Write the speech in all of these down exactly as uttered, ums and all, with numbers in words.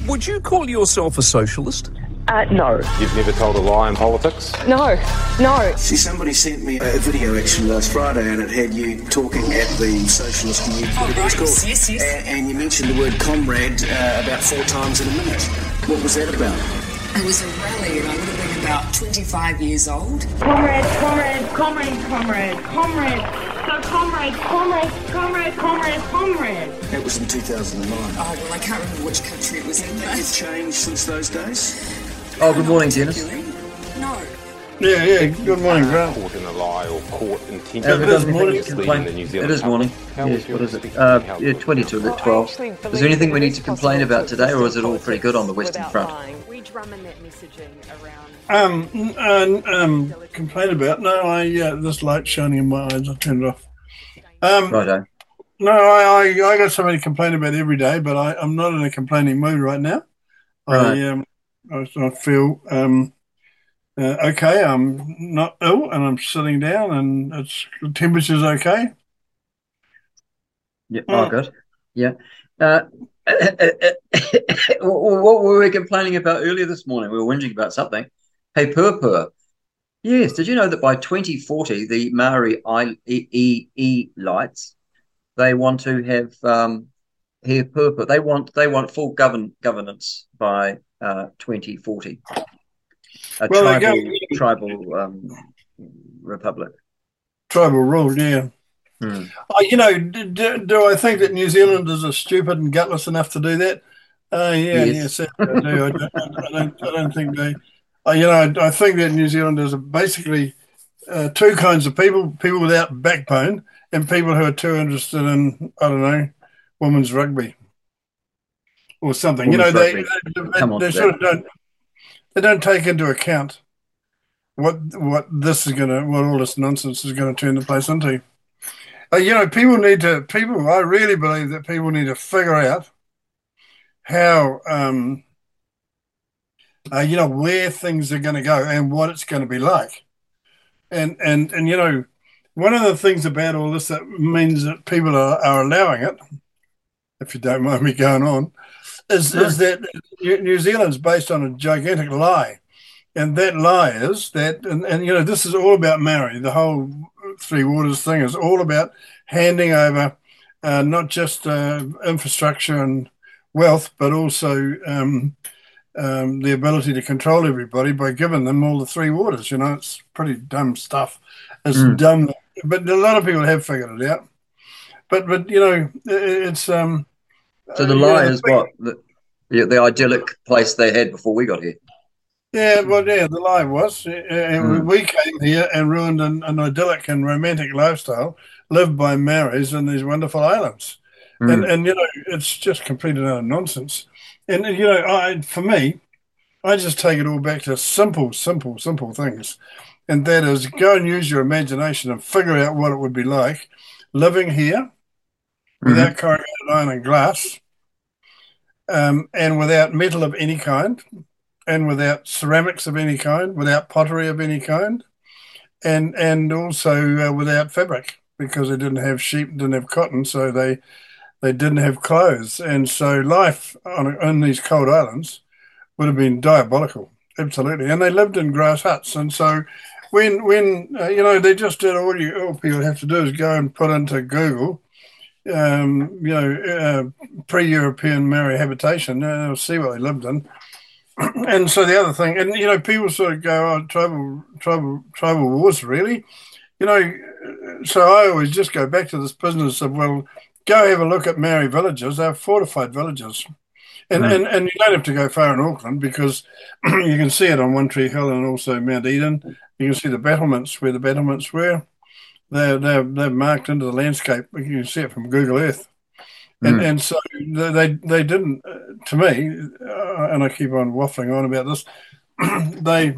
Would you call yourself a socialist? Uh, no. You've never told a lie in politics? No, no. See, somebody sent me a video actually last Friday and it had you talking at the Socialist Youth. Oh, right. Yes, yes, yes. And, and you mentioned the word comrade uh, about four times in a minute. What was that about? It was a rally and I would have been about twenty-five years old. Comrade, comrade, comrade, comrade, comrade. So comrade, comrade, comrade, comrade, comrade. That was in two thousand nine. Oh, well, I can't remember which country it was in. Has it changed since those days? Oh, good morning, Dennis. No. Yeah, yeah, good morning, Grant. Caught in a lie or caught Uh, intentionally it is morning. misleading the New Zealand It is morning. public. Yes, what is it? Uh, yeah, twenty-two at twelve. Is there anything we need to complain about today, or is it all pretty good on the Western Front? We drum in that messaging around. Um, n- uh, um, complain about? No, I uh, this light's shining in my eyes. I turned it off. Um, Righto. no, I, I, I got something to complain about every day, but I, I'm not in a complaining mood right now. Right. I um, I, I feel um, uh, okay. I'm not ill, and I'm sitting down, and it's the temperature's okay. Yeah. Oh. Oh, good. Yeah. Uh, what were we complaining about earlier this morning? We were whinging about something. Hey, Purpur. Yes. Did you know that by twenty forty, the Maori I, e, e, e lights, they want to have um, He Purpur. They want they want full govern governance by uh, twenty forty. A Well, they tribal go- tribal um, republic. Tribal rule, yeah. Hmm. Uh, you know, do, do I think that New Zealanders are stupid and gutless enough to do that? Uh, yeah, Yes. yes, I do. I don't, I don't, I don't think they. Uh, you know, I, I think that New Zealanders are basically uh, two kinds of people: people without backbone and people who are too interested in, I don't know, women's rugby or something. Women's you know, they rugby. they, they, Come on they to sort that. of don't they don't take into account what what this is going to what all this nonsense is going to turn the place into. Uh, you know, people need to, people, I really believe that people need to figure out how, um, uh, you know, where things are going to go and what it's going to be like. And, and, and, you know, one of the things about all this that means that people are, are allowing it, if you don't mind me going on, is, is that New New Zealand's based on a gigantic lie. And that lie is that, and, and you know, this is all about Maori. The whole Three Waters thing is all about handing over uh, not just uh, infrastructure and wealth, but also um, um, the ability to control everybody by giving them all the three waters. You know, it's pretty dumb stuff. It's Mm. dumb, but a lot of people have figured it out. But, but you know, it, it's... Um, So the uh, lie yeah, is what the, the the idyllic place they had before we got here. Yeah, well, yeah, the lie was. Uh, Mm. We came here and ruined an, an idyllic and romantic lifestyle lived by Maoris in these wonderful islands. Mm. And, and you know, it's just complete and utter nonsense. And, you know, I for me, I just take it all back to simple, simple, simple things. And that is go and use your imagination and figure out what it would be like living here without corrugated iron and glass, um, and without metal of any kind, and without ceramics of any kind, without pottery of any kind, and and also uh, without fabric, because they didn't have sheep, didn't have cotton, so they they didn't have clothes, and so life on, on these cold islands would have been diabolical, absolutely. And they lived in grass huts, and so when when uh, you know, they just did all you all people have to do is go and put into Google, um, you know, uh, pre-European Maori habitation, and they'll see what they lived in. And so the other thing, and you know, people sort of go, "Oh, tribal, tribal, tribal wars, really?" You know, so I always just go back to this business of, well, go have a look at Maori villages. They're fortified villages, and Mm. and, and you don't have to go far in Auckland because you can see it on One Tree Hill and also Mount Eden. You can see the battlements where the battlements were. They're they're they're marked into the landscape. You can see it from Google Earth. And Mm. and so they they didn't, uh, to me, uh, and I keep on waffling on about this. they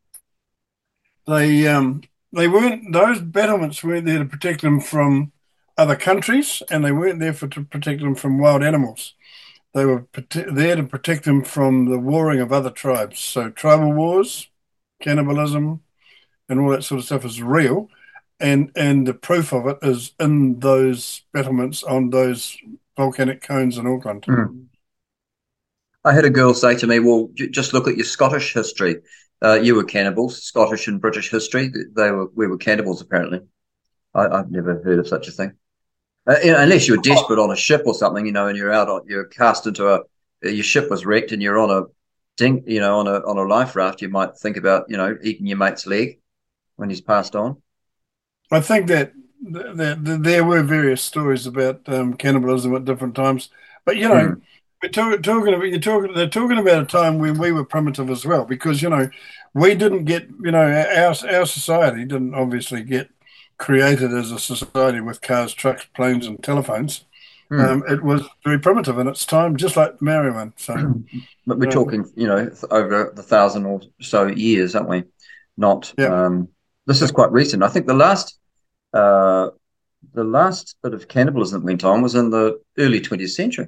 they um they weren't those battlements weren't there to protect them from other countries, and they weren't there for to protect them from wild animals. They were prote- there to protect them from the warring of other tribes. So tribal wars, cannibalism, and all that sort of stuff is real, and and the proof of it is in those battlements on those volcanic cones in Auckland. Mm. I had a girl say to me, "Well, j- just look at your Scottish history. Uh, you were cannibals, Scottish and British history. They were we were cannibals apparently. I, I've never heard of such a thing, uh, you know, unless you're desperate on a ship or something, you know, and you're out on you're cast into a your ship was wrecked and you're on a ding, you know, on a on a life raft. You might think about you know eating your mate's leg when he's passed on. I think that, that, that there were various stories about um, cannibalism at different times, but you know, Mm. we're talk, talking about you're talking. They're talking about a time when we were primitive as well, because you know, we didn't get you know our our society didn't obviously get created as a society with cars, trucks, planes, and telephones. Mm. Um, it was very primitive in its time, just like the Maori one. So, But we're um, talking, you know, th- over the thousand or so years, aren't we? Not. Yeah. Um, this is quite recent. I think the last, uh, the last bit of cannibalism that went on was in the early twentieth century.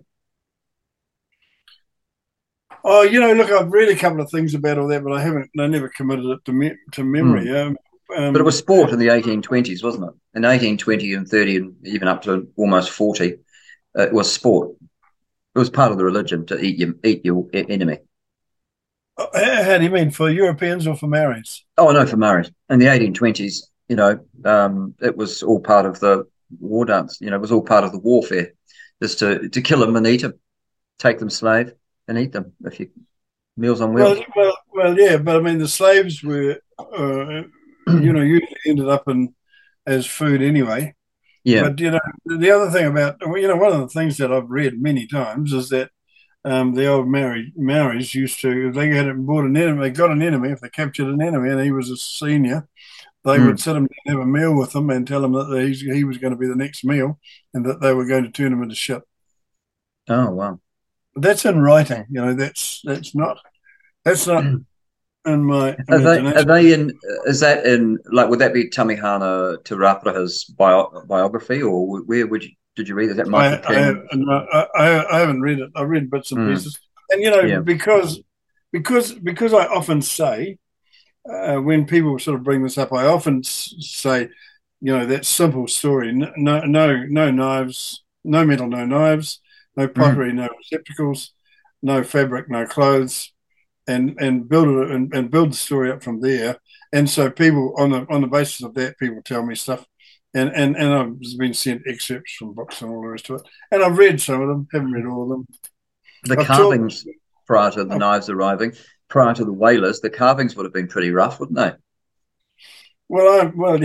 oh, you know, look, I've read a couple of things about all that, but I haven't. I never committed it to me, to memory. Um, um, But it was sport in the eighteen twenties, wasn't it? In eighteen twenty and thirty and even up to almost forty, uh, it was sport. It was part of the religion to eat your eat your e- enemy. how, how do you mean, for Europeans or for Maoris? Oh, no, for Maoris. In the eighteen twenties, you know, um, it was all part of the war dance. You know, it was all part of the warfare, just to, to kill them and eat them, take them slave and eat them. If you meals on wheels. Well, well, well, yeah, but I mean, the slaves were, uh, you know, usually ended up in as food anyway. Yeah. But you know, the other thing about well, you know, one of the things that I've read many times is that um, the old Maori Maoris used to, if they had bought an enemy, they got an enemy. If they captured an enemy and he was a senior, they Mm. would sit him down and have a meal with him and tell him that he, he was going to be the next meal and that they were going to turn him into shit. Oh, wow. But that's in writing, you know. That's that's not that's not in my Are they, are imagination. they in, is that in, like, would that be Tamihana Te Rauparaha's bio, biography, or where would you, did you read it? Is that I, Michael I, King? no, I, I I haven't read it. I read bits and Mm. pieces, and you know, Yeah. because because because I often say uh, when people sort of bring this up, I often s- say, you know, that simple story: no, no, no, no knives, no metal, no knives, no pottery, no receptacles, no fabric, no clothes, and and build it and, and build the story up from there. And so people on the on the basis of that, people tell me stuff. And, and and I've been sent excerpts from books and all the rest of it. And I've read some of them, haven't read all of them. The I've carvings talked- prior to the I've- knives arriving, prior to the whalers, the carvings would have been pretty rough, wouldn't they? Well, I well,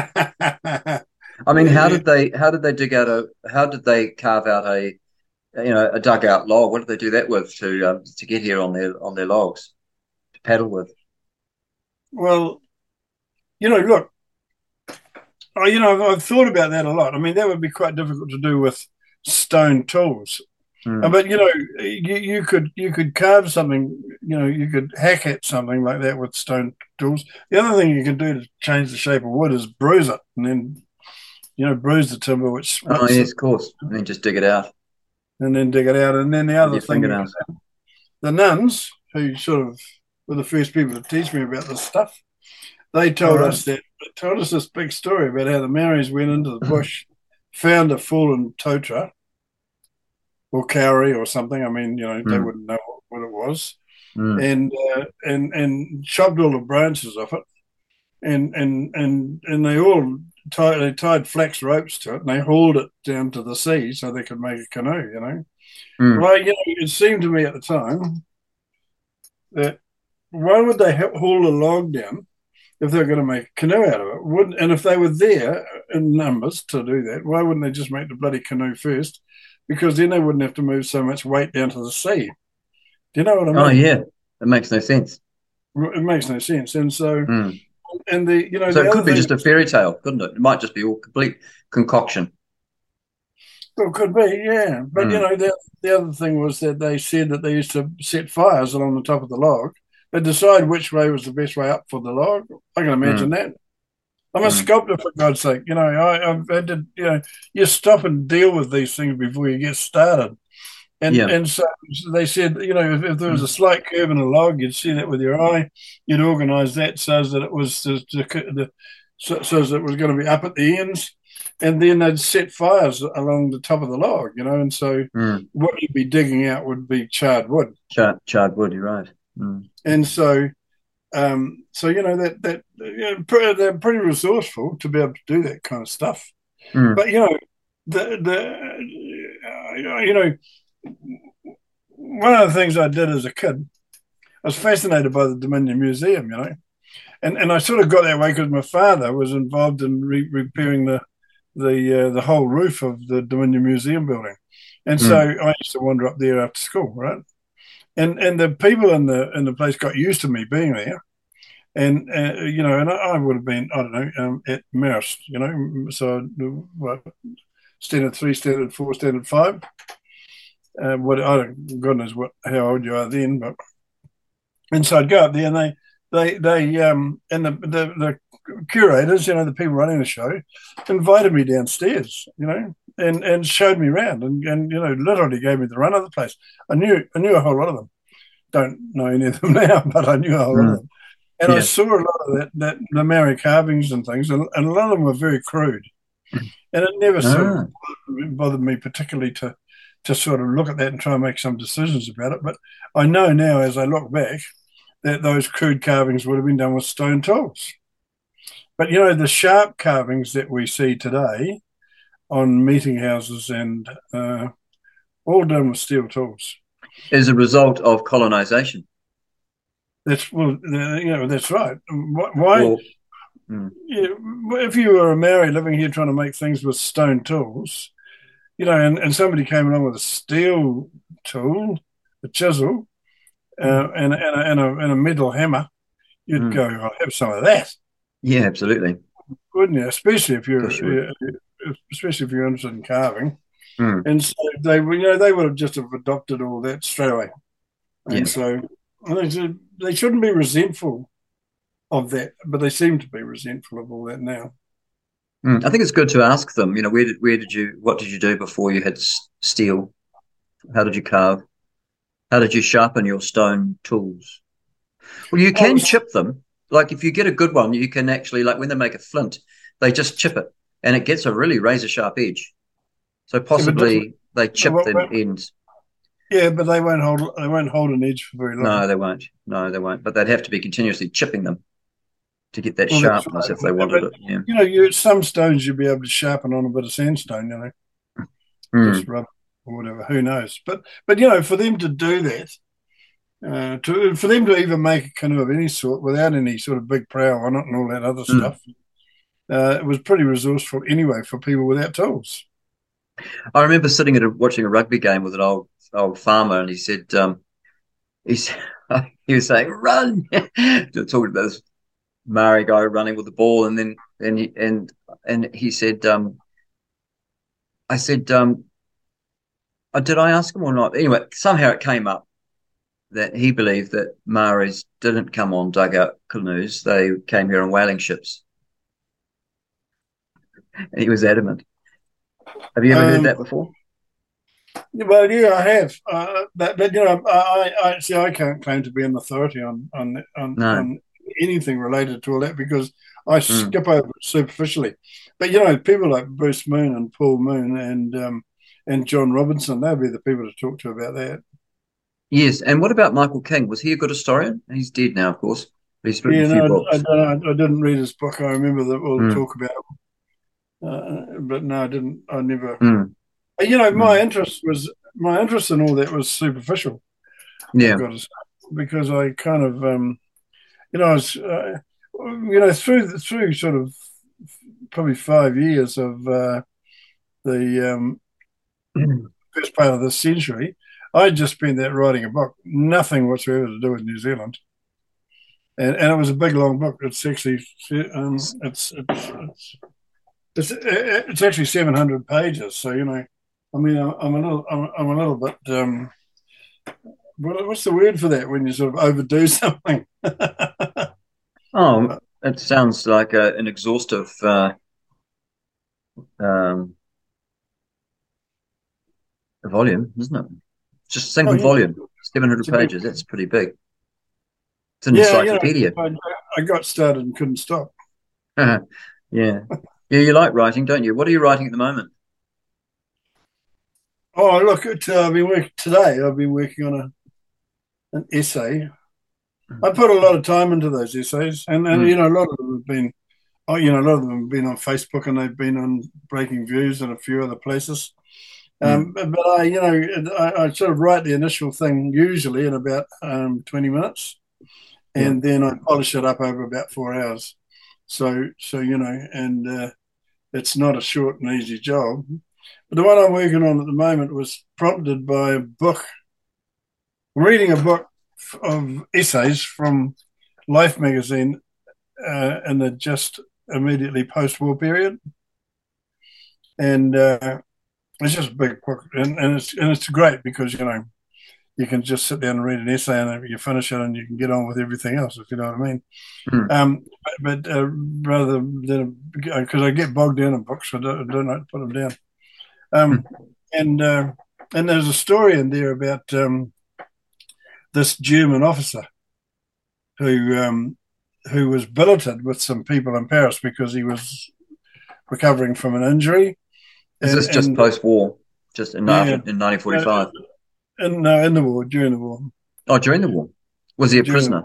I mean, how Yeah. did they how did they dig out a how did they carve out a you know a dugout log? What did they do that with to um, to get here on their on their logs to paddle with? well, you know, look, oh, you know, I've, I've thought about that a lot. I mean, that would be quite difficult to do with stone tools. Mm. Uh, But you know, you, you could you could carve something. You know, you could hack at something like that with stone tools. The other thing you can do to change the shape of wood is bruise it, and then you know bruise the timber, which Oh splits yes, it, of course, and then just dig it out and then dig it out. And then the with other your thing, fingernails. the nuns who sort of were the first people to teach me about this stuff. They told All us that they told us this big story about how the Maoris went into the bush, found a fallen totara or kauri or something. I mean, you know, they Mm. wouldn't know what it was, Mm. and uh, and and chopped all the branches off it, and and and and they all tied they tied flax ropes to it, and they hauled it down to the sea so they could make a canoe. You know, Mm. well, you know, it seemed to me at the time that why would they ha- haul a log down if they were going to make a canoe out of it? Wouldn't, and if they were there in numbers to do that, why wouldn't they just make the bloody canoe first? Because then they wouldn't have to move so much weight down to the sea. Do you know what I mean? Oh yeah, it makes no sense. It makes no sense. And so, Mm. and the you know, So the it other could be thing, just a fairy tale, couldn't it? It might just be all complete concoction. well, could be, yeah. But you Mm. know, the the other thing was that they said that they used to set fires along the top of the log. They decide which way was the best way up for the log. I can imagine that. I'm a Mm. sculptor, for God's sake. You know, I, I've had to, you know, you stop and deal with these things before you get started. And Yeah. and so they said, you know, if, if there was a slight curve in a log, you'd see that with your eye. You'd organise that so that it was the, the, the so, so that it was going to be up at the ends. and then they'd set fires along the top of the log, you know, and so Mm. what you'd be digging out would be charred wood. Charred, charred wood, you're right. Mm. And so, um, so you know that that you know, pre- they're pretty resourceful to be able to do that kind of stuff. Mm. But you know, the the uh, you know, one of the things I did as a kid, I was fascinated by the Dominion Museum, you know, and and I sort of got that way because my father was involved in re- repairing the the uh, the whole roof of the Dominion Museum building, and so Mm. I used to wander up there after school, right? And and the people in the in the place got used to me being there, and uh, you know, and I, I would have been I don't know um, at Marist, you know, so what standard three, standard four, standard five. Uh, what I don't God knows what how old you are then, but and so I'd go up there and they they they um and the the, the curators, you know, the people running the show, invited me downstairs, you know, and, and showed me around and, and, you know, literally gave me the run of the place. I knew I knew a whole lot of them. Don't know any of them now, but I knew a whole Mm. lot of them. And I Yeah. saw a lot of that, that the Maori carvings and things, and, and a lot of them were very crude. And it never sort Ah. of bothered me particularly to, to sort of look at that and try and make some decisions about it. But I know now, as I look back, that those crude carvings would have been done with stone tools. But, you know, the sharp carvings that we see today on meeting houses and uh, all done with steel tools. As a result of colonization. That's, well, you know, that's right. Why? Or, mm. Yeah, if you were a Maori living here trying to make things with stone tools, you know, and, and somebody came along with a steel tool, a chisel, uh, and, and, a, and, a, and a metal hammer, you'd Mm. go, I'll have some of that. Yeah, absolutely. Wouldn't you? Especially if you're, For sure. uh, especially if you're interested in carving. Mm. And so they, you know, they would have just have adopted all that straight away. And Yeah. so they, should- they shouldn't be resentful of that, but they seem to be resentful of all that now. Mm. I think it's good to ask them, you know, where did, where did you, what did you do before you had s- steel? How did you carve? How did you sharpen your stone tools? Well, you can Oh, chip them. Like if you get a good one, you can actually, like when they make a flint, they just chip it and it gets a really razor sharp edge. So possibly they chip Well, them well- ends. Yeah, but they won't hold. They won't hold an edge for very long. No, they won't. No, they won't. But they'd have to be continuously chipping them to get that Well, that's sharpness right. if they wanted But, it. Yeah. You know, you some stones you'd be able to sharpen on a bit of sandstone. You know, Mm. just rub or whatever. Who knows? But but you know, for them to do that, uh, to for them to even make a canoe of any sort without any sort of big prow on it and all that other Mm. stuff, uh, it was pretty resourceful anyway for people without tools. I remember sitting at a, watching a rugby game with an old old farmer, and he said, um, he said, he was saying, "Run!" talking about this Maori guy running with the ball, and then and he, and and he said, um, "I said, um, uh, did I ask him or not?" Anyway, somehow it came up that he believed that Maoris didn't come on dugout canoes; they came here on whaling ships, and he was adamant. Have you ever Um, heard that before? Well, yeah, I have. Uh, but, but you know, I, I see. I can't claim to be an authority on on on, No. on anything related to all that because I Mm. skip over it superficially. But you know, people like Bruce Moon and Paul Moon and um, and John Robinson, they'll be the people to talk to about that. Yes, and what about Michael King? Was he a good historian? He's dead now, of course, but he's written Yeah, a few no, books. I, I, don't, I didn't read his book. I remember the, all the Mm. talk about it, uh, but no, I didn't. I never. Mm. You know, my Mm. interest was my interest in all that was superficial. Yeah. I've got to say, because I kind of, um, you know, I was, uh, you know, through through sort of probably five years of uh, the um, first part of the century, I just spent that writing a book, nothing whatsoever to do with New Zealand, and and it was a big long book. It's actually um, it's it's it's it's, it's actually seven hundred pages. So you know, I mean, I'm a little I'm, I'm a little bit. Um, what, what's the word for that when you sort of overdo something? Oh, it sounds like a, an exhaustive uh, um, volume, isn't it? Just single Oh, yeah. volume, seven hundred It's a big- pages. That's pretty big. It's an Yeah, you know, encyclopedia. I, I got started and couldn't stop. Yeah. Yeah, you like writing, don't you? What are you writing at the moment? Oh, look, it, uh, I've been working today. I've been working on a an essay. I put a lot of time into those essays, and, and Mm. you know, a lot of them have been, oh, you know, a lot of them have been on Facebook, and they've been on Breaking Views and a few other places. Um, but, but I, you know, I, I sort of write the initial thing usually in about um, twenty minutes, and then I polish it up over about four hours. So, so you know, and uh, it's not a short and easy job. But the one I'm working on at the moment was prompted by a book, reading a book of essays from Life magazine uh, in the just immediately post-war period, and uh, it's just a big book, and, and it's and it's great because you know you can just sit down and read an essay and you finish it and you can get on with everything else, if you know what I mean. Mm. Um, but but uh, rather than because I get bogged down in books, I don't, I don't like to put them down. Um, mm. And uh, and there's a story in there about um, this German officer who um, who was billeted with some people in Paris because he was recovering from an injury. Is and, this just and, post-war, just in, yeah, in nineteen forty-five? In, no, in the war, during the war. Oh, during the war. Was he a During prisoner?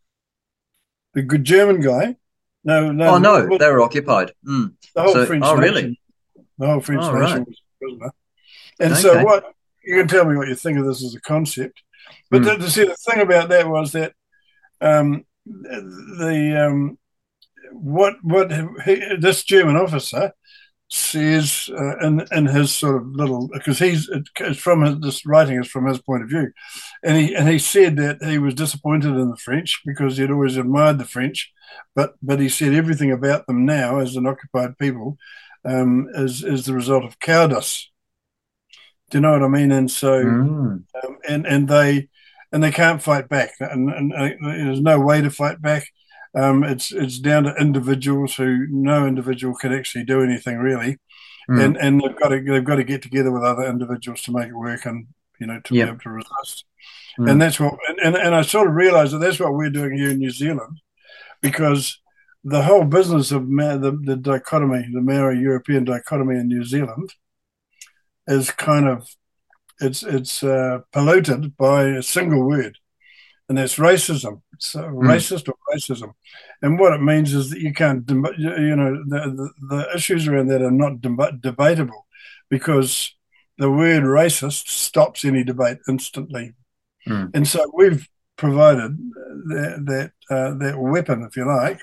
The good German guy. No, no. Oh, no, the, they were occupied. Mm. The whole so, French oh, nation. really? The whole French oh, nation right. was a prisoner. And okay. so what, you can tell me what you think of this as a concept. But mm. the, the, see, the thing about that was that um, the um, what what he, this German officer says uh, in in his sort of little, because he's it's from his, this writing is from his point of view, and he and he said that he was disappointed in the French because he'd always admired the French, but but he said everything about them now as an occupied people um, is is the result of cowardice. Do you know what I mean? And so mm. um, and and they and they can't fight back, and, and, and there's no way to fight back. Um, it's it's down to individuals who no individual can actually do anything really, mm. and and they've got to they've got to get together with other individuals to make it work, and you know to yep. be able to resist. Mm. And that's what and, and I sort of realised that that's what we're doing here in New Zealand, because the whole business of Ma- the the dichotomy, the Maori European dichotomy in New Zealand, is kind of it's it's uh, polluted by a single word. And that's racism. It's uh, mm. racist or racism. And what it means is that you can't, you know, the, the, the issues around that are not deb- debatable because the word racist stops any debate instantly. Mm. And so we've provided that that, uh, that weapon, if you like.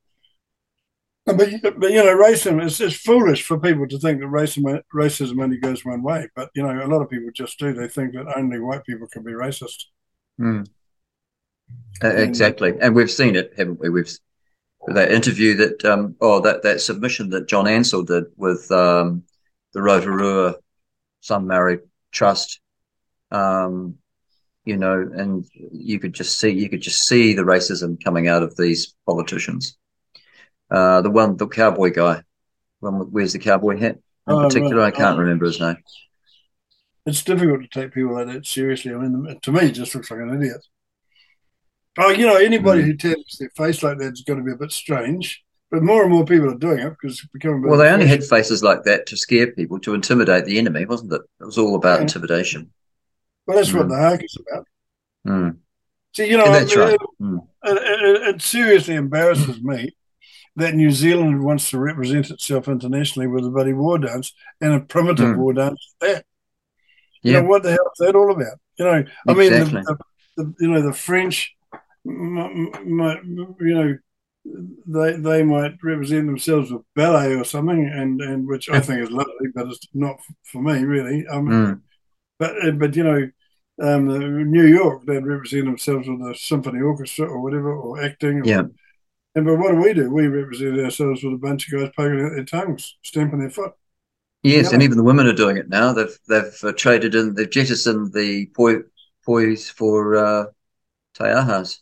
But, but you know, racism is it's foolish for people to think that racism, racism only goes one way. But, you know, a lot of people just do. They think that only white people can be racist. Mm. Uh, exactly, and we've seen it, haven't we? We've that interview that, um, oh, that that submission that John Ansell did with um, the Rotorua Sun Maori Trust, um, you know, and you could just see you could just see the racism coming out of these politicians. Uh, the one, the cowboy guy, one with, wears the cowboy hat in oh, particular. Right. I can't remember his name. It's difficult to take people like that seriously. I mean, to me, it just looks like an idiot. Oh, you know, anybody mm. who tells their face like that is going to be a bit strange. But more and more people are doing it because it's becoming. Well, they only had faces like that to scare people, to intimidate the enemy, wasn't it? It was all about yeah. intimidation. Well, that's mm. what the Haka is about. Mm. See, you know, yeah, that's I mean, right. it, mm. it, it, it seriously embarrasses me that New Zealand wants to represent itself internationally with a bloody war dance and a primitive mm. war dance. That, you yeah. know, what the hell is that all about? You know, I exactly. mean, the, the, the, you know, the French. Might, you know, they they might represent themselves with ballet or something, and, and which I think is lovely, but it's not for me really. Um, mm. But but you know, um, New York they'd represent themselves with a symphony orchestra or whatever, or acting. Or, yeah. And but what do we do? We represent ourselves with a bunch of guys poking out their tongues, stamping their foot. Yes, you know? And even the women are doing it now. They've they've uh, traded in, they've jettisoned the poi, poise for uh, te ahas.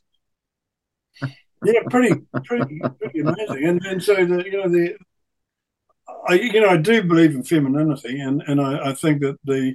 Yeah, pretty, pretty, pretty amazing. And and so the you know the, I you know I do believe in femininity, and and I, I think that the,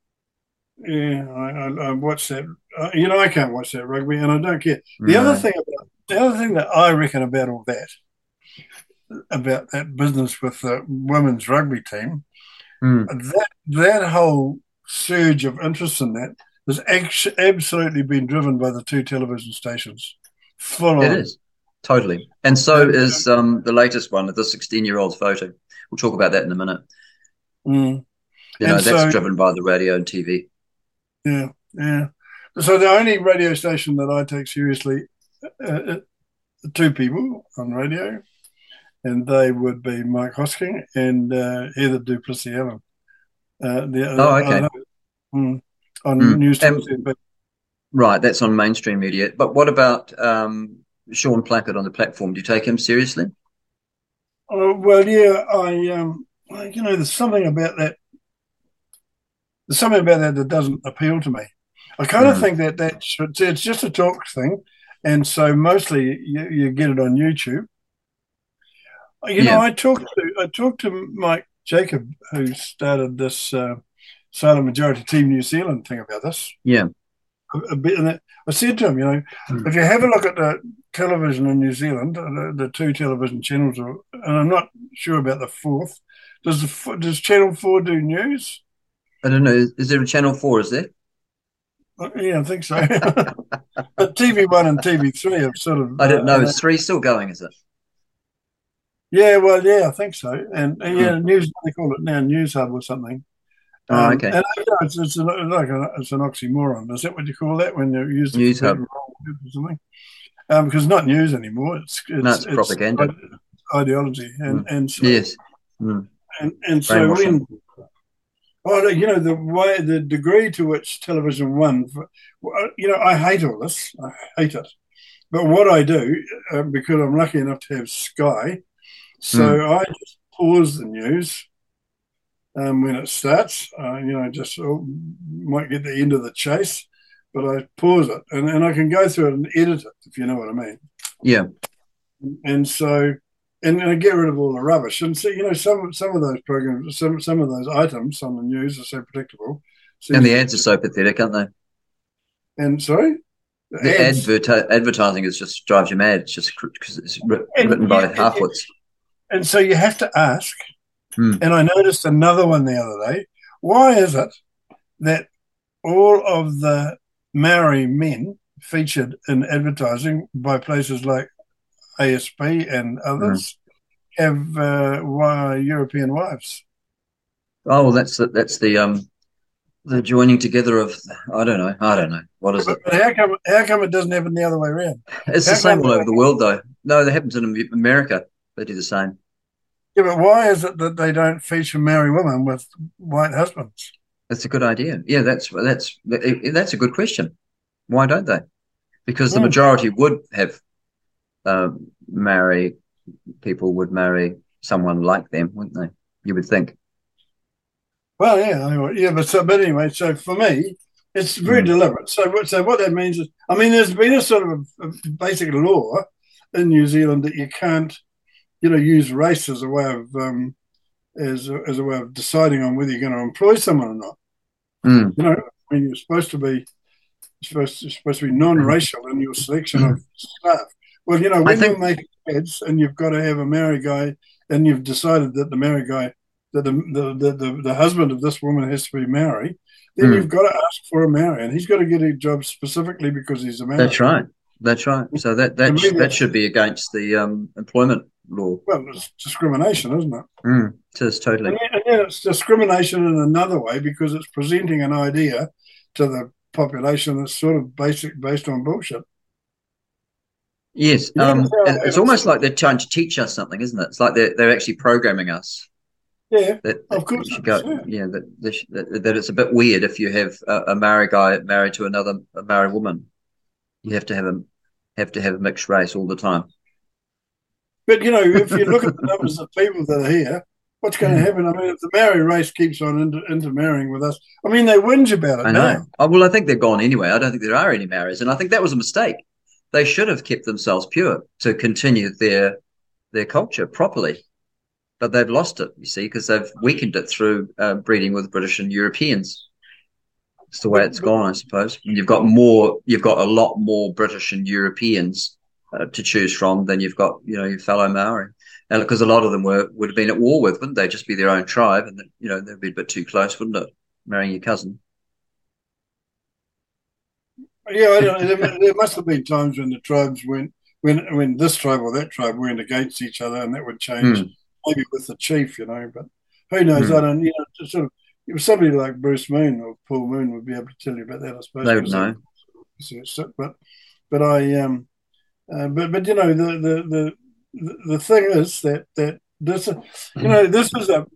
yeah, I, I, I watch that. Uh, you know, I can't watch that rugby, and I don't care. The no. other thing about the other thing that I reckon about all that about that business with the women's rugby team. Mm. That that whole surge of interest in that has actually absolutely been driven by the two television stations. Full It on. is, totally. And so is um, the latest one, the sixteen-year-old's photo. We'll talk about that in a minute. Mm. You know, And that's so- driven by the radio and T V. Yeah, yeah. So the only radio station that I take seriously, uh, uh, two people on radio, and they would be Mike Hosking and uh, Heather Duplessis Allen. Uh, the, Oh, okay. uh, mm, on Mm. News And- Talk. Right, that's on mainstream media. But what about um, Sean Plackett on the platform? Do you take him seriously? Oh, well, yeah, I, um, you know, there's something about that. There's something about that that doesn't appeal to me. I kind of Mm. think that that's it's just a talk thing, and so mostly you, you get it on YouTube. You know, Yeah. I talked to I talked to Mike Jacob, who started this uh, Silent Majority Team New Zealand thing about this. Yeah. A, a bit, and I said to him, you know, Mm. if you have a look at the television in New Zealand, uh, the, the two television channels, are, and I'm not sure about the fourth. Does the f- does Channel Four do news? I don't know. Is, is there a Channel four, is there? Uh, Yeah, I think so. But T V One and T V Three have sort of. I don't know. uh, Is three still going, is it? Yeah, well, yeah, I think so. And uh, yeah, news they call it now News Hub or something. Oh, Um, okay. And you know, it's, it's a, like a, it's an oxymoron. Is that what you call that when you use the News Hub. or something? Um, because it's not news anymore. It's it's, No, it's propaganda. ideology, and and so, Yes. Mm. and, and so Brainwashing. when oh, you know the way the degree to which television won. well, You know, I hate all this. I hate it. But what I do, uh, because I'm lucky enough to have Sky, so I just pause the news um, when it starts. Uh, you know, just oh, might get the end of the chase, but I pause it, and, and I can go through it and edit it, if you know what I mean. Yeah. And so, and, and I get rid of all the rubbish. And so, you know, some some of those programs, some some of those items on the news are so predictable. So And you- the ads are so pathetic, aren't they? And sorry, The ads. adverti- advertising is just drives you mad. It's just because it's writ- And- written by yeah, and- halfwits. And so you have to ask. Hmm. And I noticed another one the other day. Why is it that all of the Maori men featured in advertising by places like A S P and others have uh, wi- European wives? Oh, well, that's the, that's the um the joining together of I don't know. I don't know. What is it? But how come, how come it doesn't happen the other way around? It's the how same come- all over the world, though. No, that happens in America. They do the same. Yeah, but why is it that they don't feature Maori women with white husbands? That's a good idea. Yeah, that's that's that's a good question. Why don't they? Because the Hmm. majority would have um, marry people would marry someone like them, wouldn't they? You would think. Well, yeah, I- yeah, but so, but anyway, so for me, it's very Mm. deliberate. So, what- so what that means is, I mean, there's been a sort of a, a basic law in New Zealand that you can't, you know, use race as a way of um, as a, as a way of deciding on whether you're going to employ someone or not. Mm. You know, I mean, you're supposed to be you're supposed to, you're supposed to be non-racial in your selection of staff. Well, you know, when think- you make ads and you've got to have a Maori guy, and you've decided that the Maori guy, that the the, the, the, the husband of this woman has to be Maori, then Mm. you've got to ask for a Maori, and he's got to get a job specifically because he's a Maori. That's right. That's right. So that that And sh- maybe- that should be against the um, employment law. Well, it's discrimination, isn't it? Mm. It is totally. And then, and then it's discrimination in another way because it's presenting an idea to the population that's sort of basic based on bullshit. Yes, Yeah, um, that's how it it- it's happens. almost like they're trying to teach us something, isn't it? It's like they're they're actually programming us Yeah, that, Of that course you should it go, is, yeah. yeah, that, they sh- that that it's a bit weird if you have a, a Maori guy married to another a Maori woman. You have to have a have to have a mixed race all the time. but you know, if you look at the numbers of people that are here, what's going to Mm. happen? I mean, if the Maori race keeps on inter- intermarrying with us, I mean, they whinge about it I know. now. Oh, well, I think they're gone anyway. I don't think there are any Maoris, and I think that was a mistake. They should have kept themselves pure to continue their their culture properly, but they've lost it. You see, because they've weakened it through uh, breeding with British and Europeans. It's the way it's gone, I suppose. And you've got more. You've got a lot more British and Europeans uh, to choose from than you've got, you know, your fellow Maori. And because a lot of them were would have been at war with, wouldn't they? Just be their own tribe, and you know they'd be a bit too close, wouldn't it? Marrying your cousin. Yeah, I don't know. There, there must have been times when the tribes went, when when this tribe or that tribe went against each other, and that would change Mm. maybe with the chief, you know. But who knows? Mm. I don't. You know, just sort of. It was somebody like Bruce Moon or Paul Moon would be able to tell you about that, I suppose. They would know. But but I um, uh, but but you know the the the the thing is that that this you know this is a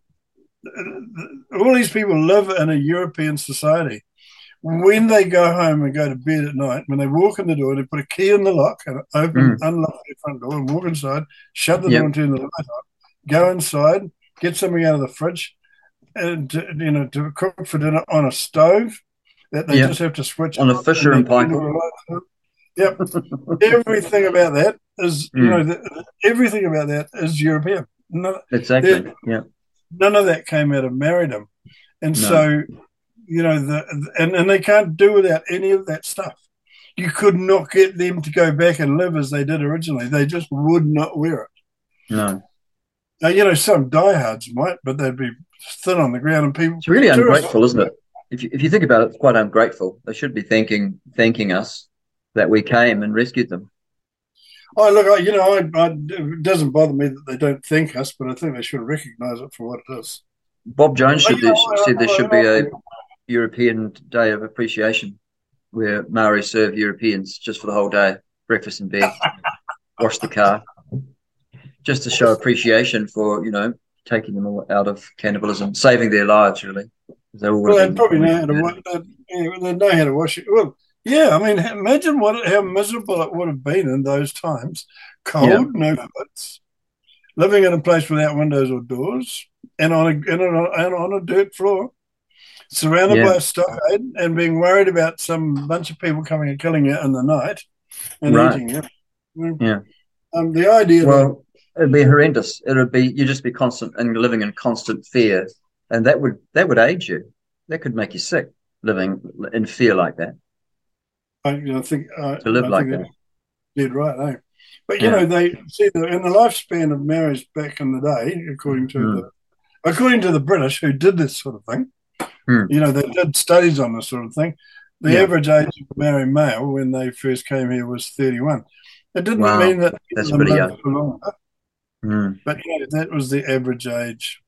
all these people live in a European society. When they go home and go to bed at night, when they walk in the door, they put a key in the lock and open, Mm. unlock their front door and walk inside, shut the Yep. door and turn the light on, go inside, get something out of the fridge, and to, you know to cook for dinner on a stove that they Yep. just have to switch On a on Fisher and and they turn Paykel. the lights on. Yep, everything about that is you Mm. know the, everything about that is European. None, Exactly. there- Yeah. none of that came out of marriedom, and No. so you know the and, and they can't do without any of that stuff. You could not get them to go back and live as they did originally. They just would not wear it. No. Now, you know, some diehards might, but they'd be thin on the ground, and people. It's really tourists- ungrateful, isn't it? If you, if you think about it, it's quite ungrateful. They should be thanking thanking us that we came and rescued them. Oh, look, I, you know, I, I, it doesn't bother me that they don't thank us, but I think they should recognise it for what it is. Bob Jones should, Oh, yeah, said there I- should be I- a European Day of Appreciation where Maoris serve Europeans just for the whole day, breakfast in bed, wash the car, just to show appreciation for, you know, taking them all out of cannibalism, saving their lives, really. They all would Well, have they'd been- probably know how to wash. They'd, yeah, they'd know how to wash it. Well, yeah, I mean, imagine what how miserable it would have been in those times. Cold, Yeah. no foots, living in a place without windows or doors, and on a and on a, and on a dirt floor, surrounded Yeah. by a stockade, and being worried about some bunch of people coming and killing you in the night and Right. eating you. Mm. Yeah. Um, the idea that Well, it'd be horrendous. It would be you just be constant and living in constant fear, and that would that would age you. That could make you sick living in fear like that. I, you know, think uh, To live I like think that. you're dead right, eh? But you Yeah. know, they see the, in the lifespan of marriage back in the day, according to Mm. the according to the British who did this sort of thing. Mm. You know, they did studies on this sort of thing. The Yeah. average age of a married male when they first came here was thirty-one. It didn't Wow. mean that That's they pretty lived young. for longer, Mm. but you know, that was the average age.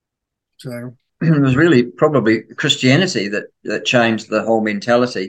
So It was really probably Christianity that, that changed the whole mentality,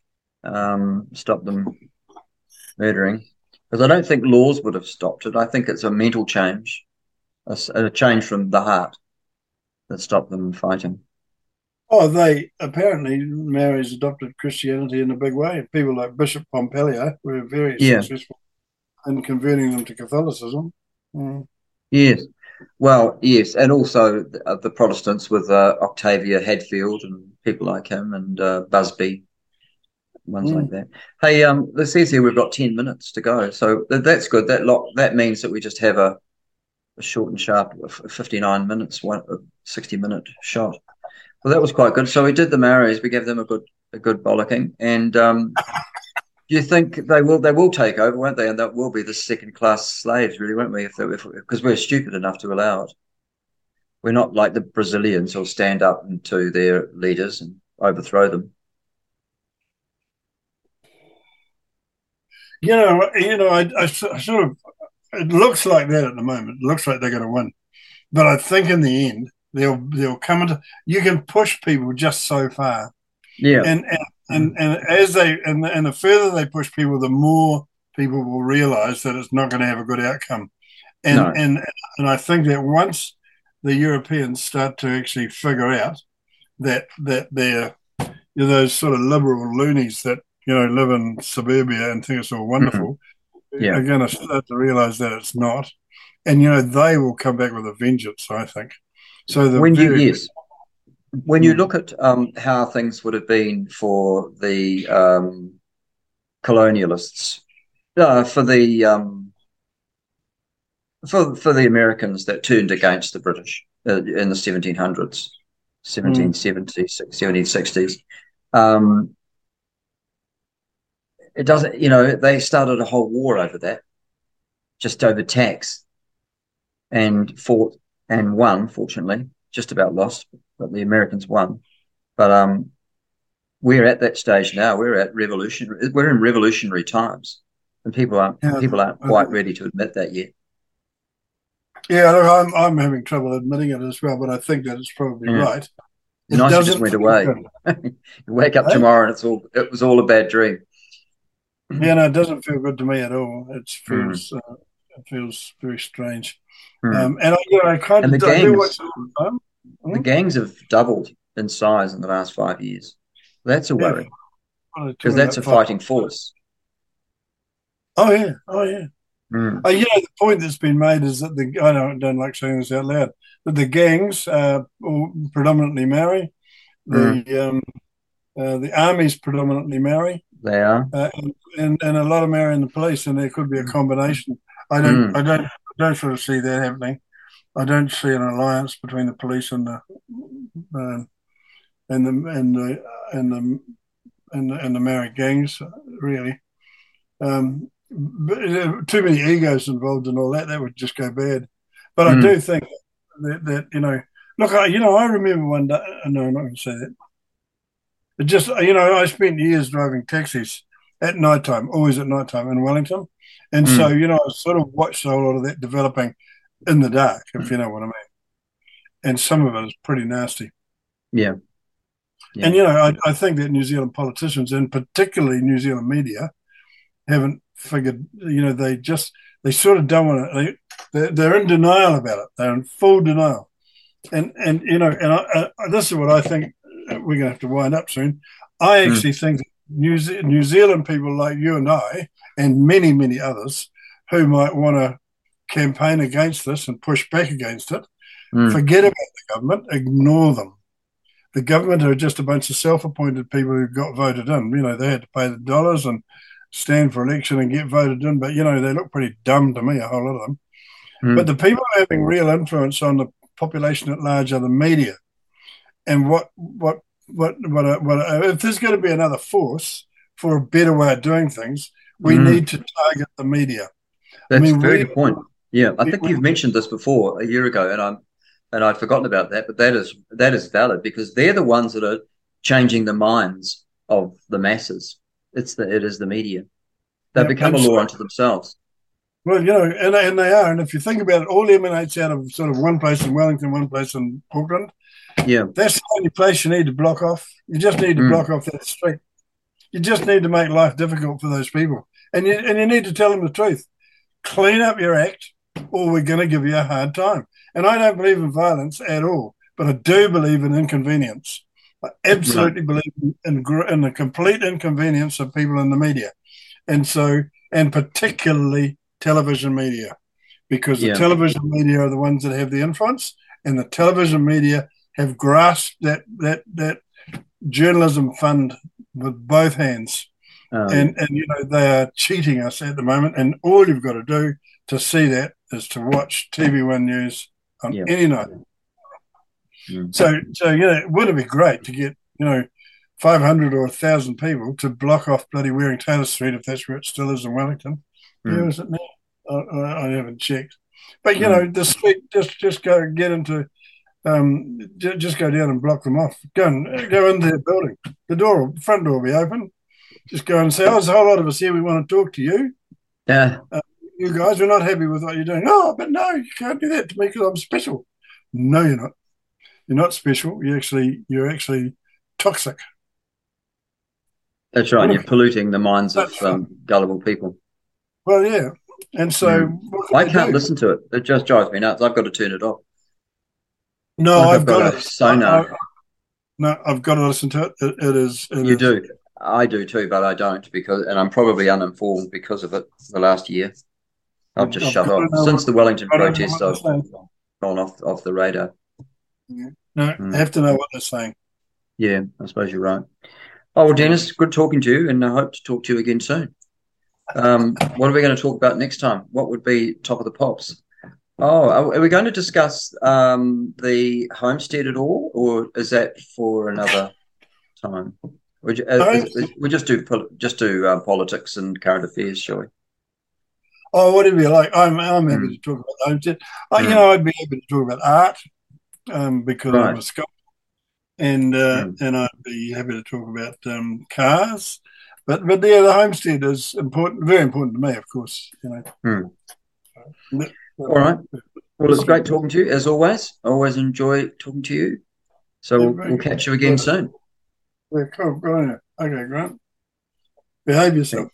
um, stopped them murdering. Because I don't think laws would have stopped it. I think it's a mental change, a, s- a change from the heart that stopped them fighting. Oh, they apparently Maoris adopted Christianity in a big way. People like Bishop Pompilio were very Yeah. successful in converting them to Catholicism. Mm. Yes. Well, yes. And also the, uh, the Protestants with uh, Octavia Hadfield and people like him and uh, Busby, ones Mm. like that. Hey, um, it says here we've got ten minutes to go. So th- that's good. That lot, that means that we just have a, a short and sharp f- fifty-nine minutes, one, a sixty minute shot. Well, that was quite good. So we did the Maoris. We gave them a good a good bollocking. And um, do you think they will they will take over, won't they? And that will be the second class slaves, really, won't we? If because we're stupid enough to allow it. We're not like the Brazilians who'll stand up to their leaders and overthrow them. You know, you know, I, I s- I sort of. It looks like that at the moment. It looks like they're going to win, but I think in the end they'll they'll come into. You can push people just so far, Yeah. and and and, and as they and and the further they push people, the more people will realise that it's not going to have a good outcome. And No. and and I think that once the Europeans start to actually figure out that that they're you know, those sort of liberal loonies that you know live in suburbia and think it's all wonderful, Yeah. are going to start to realise that it's not, and you know they will come back with a vengeance. I think. So the When you very- yes, when you look at um, how things would have been for the um, colonialists, uh, for the um, for for the Americans that turned against the British uh, in the seventeen hundreds, seventeen seventies, seventeen sixties, um, it doesn't. You know, they started a whole war over that, just over tax. and fought and won, fortunately, just about lost, but the Americans won. But um, we're at that stage now. We're at revolution. We're in revolutionary times, and people aren't Yeah, people aren't quite ready to admit that yet. Yeah, look, I'm I'm having trouble admitting it as well, but I think that it's probably Yeah. right. The It night just doesn't went feel away. good. You wake up Hey? tomorrow and it's all it was all a bad dream. Yeah, no, it doesn't feel good to me at all. It Mm. feels uh, it feels very strange. Mm. Um, and I, you know, I kind And of the I do gangs, watch it all the time. the gangs have doubled in size in the last five years. That's a Yeah, worry what are they because talking that's a about? Five. fighting force. Oh yeah, oh yeah. Mm. Uh, you know, the point that's been made is that the I don't don't like saying this out loud, but the gangs uh, all predominantly marry. Mm. The um, uh, the armies predominantly marry, They are. uh, and, and and a lot of marry in the police, and there could be a combination. I don't Mm. I don't I don't sort of see that happening. I don't see an alliance between the police and the um, and the and the and the and the, and the married gangs really. Um, but uh, too many egos involved and all that, that would just go bad. But I Mm. do think that, that you know, look, I, you know, I remember one day, no, I'm not going to say that. It just, you know, I spent years driving taxis at night time, always at night time in Wellington. And Mm. so, you know, I sort of watched a whole lot of that developing in the dark, if you know what I mean. And some of it is pretty nasty. Yeah. Yeah. And, you know, I, I think that New Zealand politicians, and particularly New Zealand media, haven't figured, you know, they just, they sort of don't want to, they, they're, they're in denial about it. They're in full denial. And, and you know, and I, I, this is what I think we're going to have to wind up soon. I actually mm. think that New, Ze- New Zealand people like you and I, and many, many others who might want to campaign against this and push back against it, mm. forget about the government, ignore them. The government are just a bunch of self-appointed people who got voted in. You know, they had to pay the dollars and stand for election and get voted in, but, you know, they look pretty dumb to me, a whole lot of them. Mm. But the people having real influence on the population at large are the media. And what, what, what, what, what, if there's going to be another force for a better way of doing things, we mm. need to target the media. That's I mean, a very we, good point. Yeah, I we, think we, you've mentioned this before a year ago, and I'm and I'd forgotten about that, but that is that is valid because they're the ones that are changing the minds of the masses. It's the it is the media. They yeah, become a law so, unto themselves. Well, you know, and and they are. And if you think about it, all emanates out of sort of one place in Wellington, one place in Auckland. Yeah, that's the only place you need to block off. You just need to mm. block off that street. You just need to make life difficult for those people, and you and you need to tell them the truth. Clean up your act, or we're going to give you a hard time. And I don't believe in violence at all, but I do believe in inconvenience. I absolutely right. believe in, in, in the complete inconvenience of people in the media. And so, and particularly television media, because the yeah. television media are the ones that have the influence, and the television media have grasped that that that journalism fund with both hands. Um, and, and, you know, they are cheating us at the moment. And all you've got to do to see that is to watch T V one News on yeah. any night. Mm. So, so, you know, wouldn't it be great to get, you know, five hundred or one thousand people to block off bloody Wearing Taylor Street, if that's where it still is in Wellington? Mm. Where is it now? I, I, I haven't checked. But, you mm. know, the street, just, just go get into, um, j- just go down and block them off. Go and go into their building. The door, front door will be open. Just go and say, oh, there's a whole lot of us here. We want to talk to you. Yeah. Uh, you guys, we're not happy with what you're doing. Oh, but no, you can't do that to me because I'm special. No, you're not. You're not special. You actually, you're actually toxic. That's right. You're polluting the minds of um, gullible people. Well, yeah. And so mm. I can't do? listen to it. It just drives me nuts. I've got to turn it off. No, like I've, I've got, got to. Sonar. No, I've got to listen to it. It, it is. It you is. do. I do too, but I don't because, and I'm probably uninformed because of it. The last year, I've just I've shut off since what, the Wellington protest. I've gone off off the radar. Yeah. No, mm. I have to know what they're saying. Yeah, I suppose you're right. Oh well, Dennis, good talking to you, and I hope to talk to you again soon. Um, what are we going to talk about next time? What would be top of the pops? Oh, are we going to discuss um, the homestead at all, or is that for another time? We uh, we just do just do uh, politics and current affairs, shall we? Oh, whatever you like. I'm I'm happy Mm. to talk about homestead. Uh, You Mm. know, I'd be happy to talk about art um, because I'm Right. a sculptor, and uh, Mm. and I'd be happy to talk about um, cars. But but yeah, the homestead is important, very important to me, of course. You know. Mm. That- All right. Well, it's great talking to you as always. I always enjoy talking to you. So Yeah, we'll, very we'll good. catch you again soon. Yeah, cool. Good on you. Okay, Grant. Behave yourself.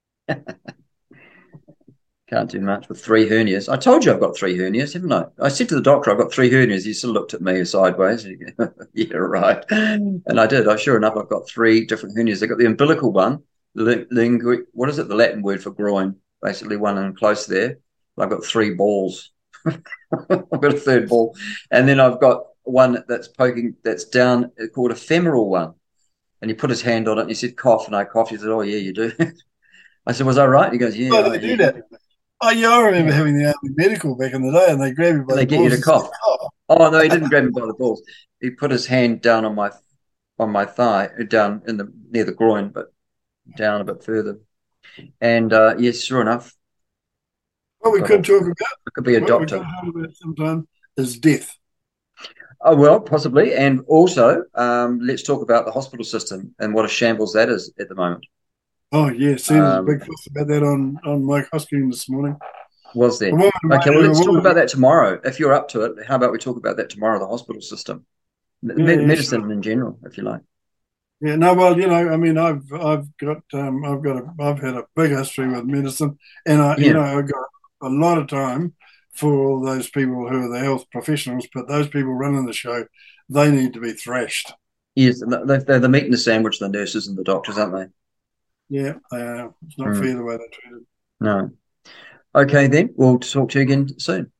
Can't do much with three hernias. I told you I've got three hernias, haven't I? I said to the doctor I've got three hernias. He sort of looked at me sideways. Yeah, right. And I did. I sure enough, I've got three different hernias. I got the umbilical one, ling- lingu- what is it? The Latin word for groin, basically one in close there. I've got three balls. I've got a third ball, and then I've got one that's poking, that's down, called a femoral one. And he put his hand on it and he said, cough. And I coughed. He said, oh, yeah, you do. I said, was I right? He goes, yeah. Oh, oh, they do yeah. that. Oh, yeah, I remember Yeah. having the army medical back in the day, and they grab you by And they the get you balls to and say, cough. "Oh." Oh, no, he didn't grab me by the balls. He put his hand down on my on my thigh, down in the near the groin, but down a bit further. And uh, yes, sure enough, What we got could a, talk about, I could be a what we could doctor. talk about sometime is death. Oh, well, possibly. And also, um, let's talk about the hospital system and what a shambles that is at the moment. Oh, yeah. See, there's a Um, big fuss about that on, on Mike Hosking this morning. was A there? woman, Okay, well, a let's talk woman, about that tomorrow. If you're up to it, how about we talk about that tomorrow, the hospital system, yeah, Me- yeah, medicine sure. in general, if you like. Yeah, no, well, you know, I mean, I've I've got um, I've got a I've had a big history with medicine, and I, you know, Yeah, I've got a lot of time for all those people who are the health professionals, but those people running the show, they need to be thrashed. yes, they're, they're the meat in the sandwich, the nurses and the doctors, aren't they? Yeah, uh, it's not Mm, fair the way they're treated. no. Okay, then we'll talk to you again soon.